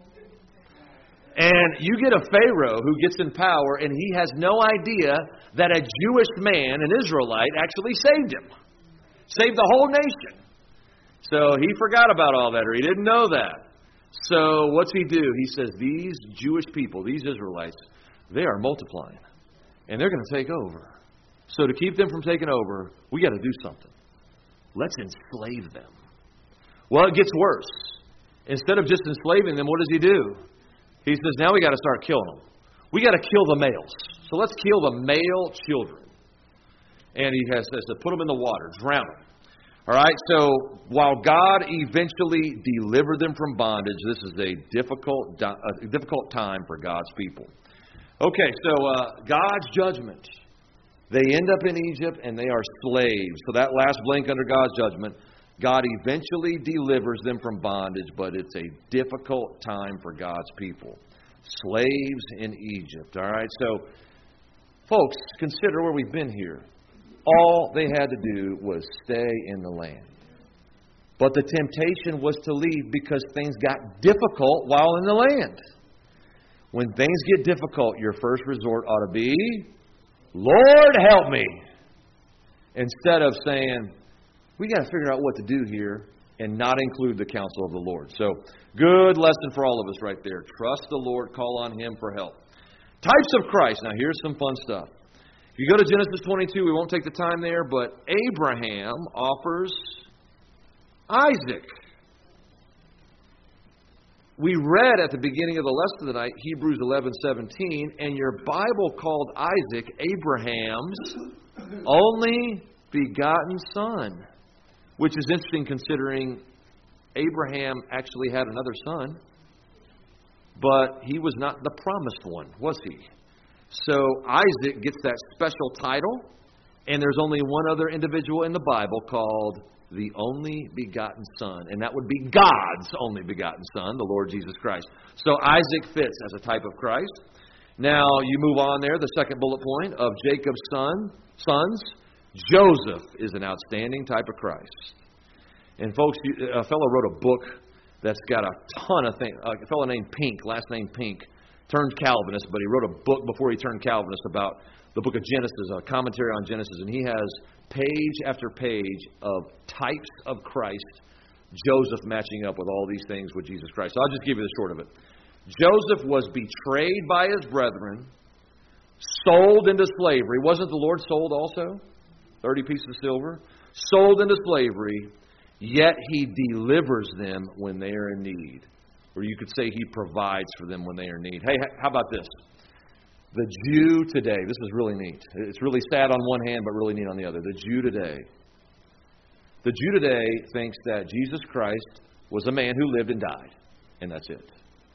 And you get a Pharaoh who gets in power, and he has no idea that a Jewish man, an Israelite, actually saved him. Saved the whole nation. So he forgot about all that, or he didn't know that. So what's he do? He says, these Jewish people, these Israelites, they are multiplying. And they're going to take over. So to keep them from taking over, we got to do something. Let's enslave them. Well, it gets worse. Instead of just enslaving them, what does he do? He says, now we got to start killing them. We got to kill the males. So let's kill the male children. And he has says to put them in the water, drown them. All right, so while God eventually delivered them from bondage, this is a difficult, a difficult time for God's people. Okay, so uh, God's judgment. They end up in Egypt and they are slaves. So that last blink under God's judgment, God eventually delivers them from bondage, but it's a difficult time for God's people. Slaves in Egypt. All right, so folks, consider where we've been here. All they had to do was stay in the land. But the temptation was to leave because things got difficult while in the land. When things get difficult, your first resort ought to be, Lord, help me. Instead of saying, we got to figure out what to do here and not include the counsel of the Lord. So, good lesson for all of us right there. Trust the Lord, call on Him for help. Types of Christ. Now, here's some fun stuff. If you go to Genesis twenty-two, we won't take the time there, but Abraham offers Isaac. We read at the beginning of the lesson tonight, Hebrews eleven seventeen, and your Bible called Isaac Abraham's only begotten son, which is interesting considering Abraham actually had another son, but he was not the promised one, was he? So Isaac gets that special title, and there's only one other individual in the Bible called the only begotten Son, and that would be God's only begotten Son, the Lord Jesus Christ. So Isaac fits as a type of Christ. Now you move on there, the second bullet point of Jacob's son, sons. Joseph is an outstanding type of Christ. And folks, a fellow wrote a book that's got a ton of things. A fellow named Pink, last name Pink, turned Calvinist, but he wrote a book before he turned Calvinist about the book of Genesis, a commentary on Genesis, and he has page after page of types of Christ, Joseph matching up with all these things with Jesus Christ. So I'll just give you the short of it. Joseph was betrayed by his brethren, sold into slavery. Wasn't the Lord sold also? thirty pieces of silver. Sold into slavery, yet he delivers them when they are in need. Or you could say he provides for them when they are in need. Hey, how about this? The Jew today, this is really neat. It's really sad on one hand, but really neat on the other. The Jew today. The Jew today thinks that Jesus Christ was a man who lived and died, and that's it.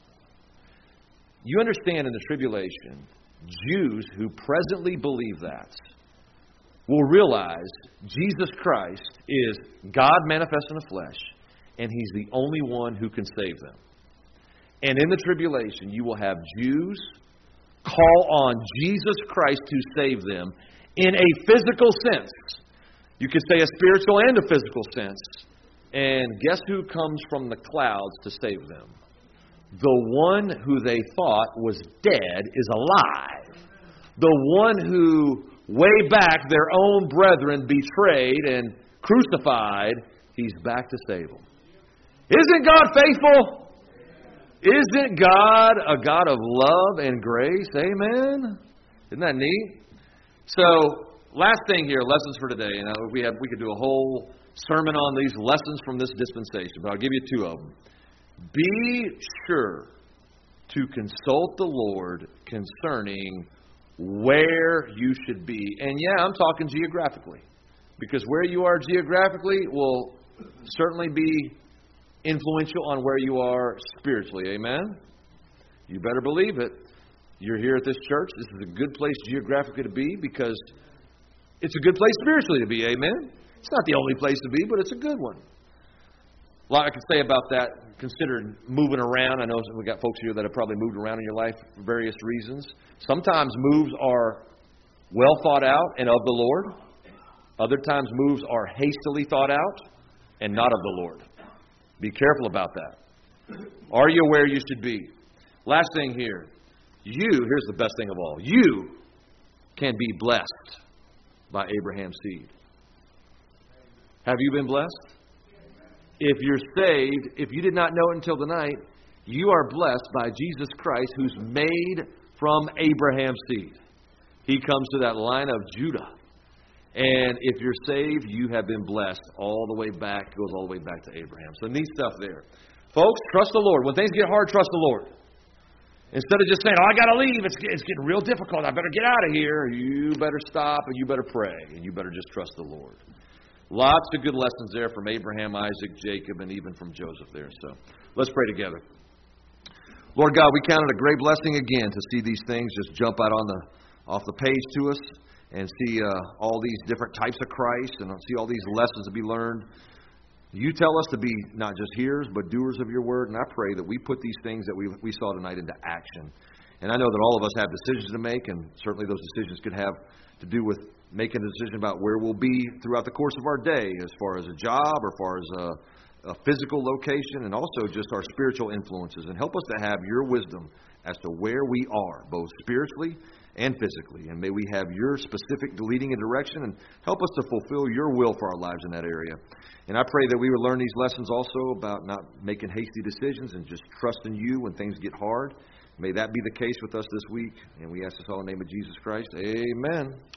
You understand in the tribulation, Jews who presently believe that will realize Jesus Christ is God manifest in the flesh, and He's the only one who can save them. And in the tribulation, you will have Jews call on Jesus Christ to save them in a physical sense. You could say a spiritual and a physical sense. And guess who comes from the clouds to save them? The one who they thought was dead is alive. The one who way back their own brethren betrayed and crucified, He's back to save them. Isn't God faithful? Isn't God a God of love and grace? Amen? Isn't that neat? So, last thing here, lessons for today. And we have we could do a whole sermon on these lessons from this dispensation, but I'll give you two of them. Be sure to consult the Lord concerning where you should be. And yeah, I'm talking geographically. Because where you are geographically will certainly be influential on where you are spiritually. Amen? You better believe it. You're here at this church. This is a good place geographically to be because it's a good place spiritually to be. Amen? It's not the only place to be, but it's a good one. A lot I could say about that, considered moving around. I know we've got folks here that have probably moved around in your life for various reasons. Sometimes moves are well thought out and of the Lord. Other times moves are hastily thought out and not of the Lord. Be careful about that. Are you where you should be? Last thing here. You, here's the best thing of all. You can be blessed by Abraham's seed. Have you been blessed? If you're saved, if you did not know it until tonight, you are blessed by Jesus Christ who's made from Abraham's seed. He comes to that line of Judah. And if you're saved, you have been blessed all the way back, goes all the way back to Abraham. So neat stuff there. Folks, trust the Lord. When things get hard, trust the Lord. Instead of just saying, oh, I got to leave. It's, it's getting real difficult. I better get out of here. You better stop and you better pray. And you better just trust the Lord. Lots of good lessons there from Abraham, Isaac, Jacob, and even from Joseph there. So let's pray together. Lord God, we count it a great blessing again to see these things just jump out on the off the page to us. And see uh, all these different types of Christ and see all these lessons to be learned. You tell us to be not just hearers, but doers of your word. And I pray that we put these things that we, we saw tonight into action. And I know that all of us have decisions to make, and certainly those decisions could have to do with making a decision about where we'll be throughout the course of our day, as far as a job or as far as a, a physical location, and also just our spiritual influences. And help us to have your wisdom as to where we are, both spiritually and physically. And may we have your specific leading and direction, and help us to fulfill your will for our lives in that area. And I pray that we would learn these lessons also about not making hasty decisions and just trusting you when things get hard. May that be the case with us this week. And we ask this all in the name of Jesus Christ. Amen.